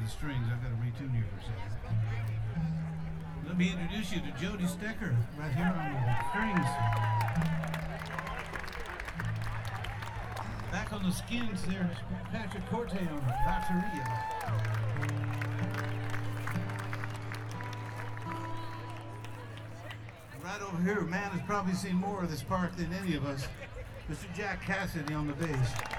the strings. I've got to retune here for a second. Let me introduce you to Jody Stecker right here on the strings. Back on the skins, there's Patrick Corte on the bateria. Right over here, man has probably seen more of this park than any of us. Mr. Jack Cassidy on the bass.